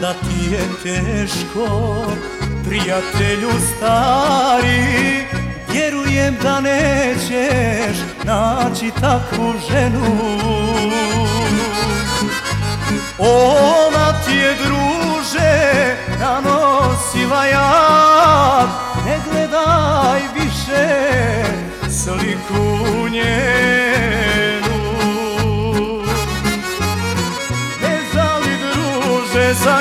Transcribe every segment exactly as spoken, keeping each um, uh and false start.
da ti je teško, prijatelju stari, vjerujem da nećeš naći takvu ženu. Ona ti je, druže, nanosila jad, ne gledaj više sliku njenu. Ne žali, druže, za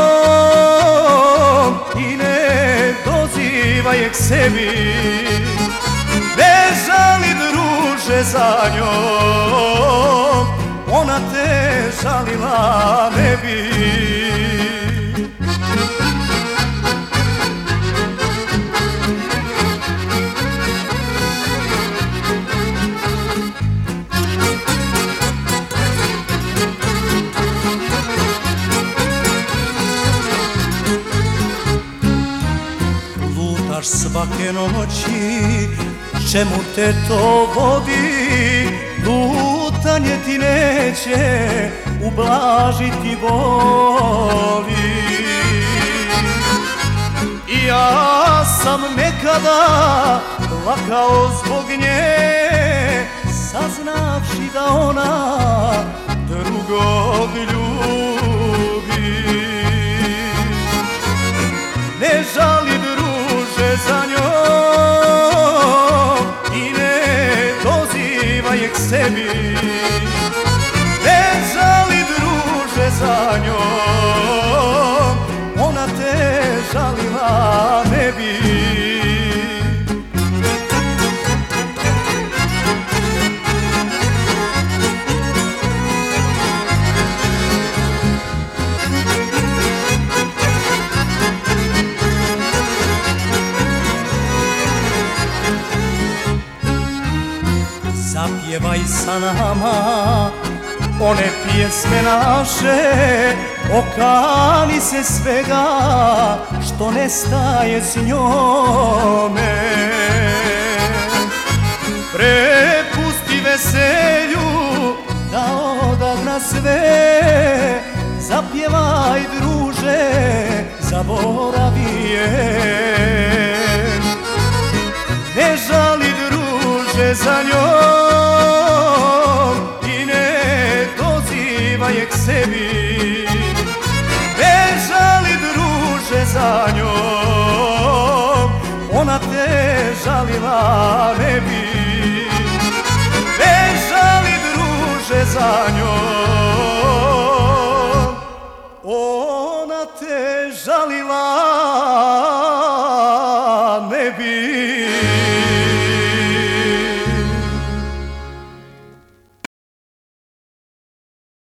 njom i ne dozivaj je k sebi. Ne žali, druže, za njom, ona te žalila ne bi. Lutaš svake noći, čemu te to vodi? Lutanje ti neće ublažiti boli. I ja sam nekada plakao zbog nje, saznavši da ona drugog ljubi. Ne žali, druže, za njom i ne dozivaj je k sebi. Ne žali, druže, za njom, ona te žalila ne bi. Zapjevaj sa nama one pjesme naše, okani se svega što nestaje s njome. Prepusti veselju da odagna sve, zapjevaj, druže, zaboravi je. Ne žali, druže, za njom i ne dozivaj je k sebi. Ne žali, druže, za njom, ona te žalila ne bi. Ne žali, druže, za njom,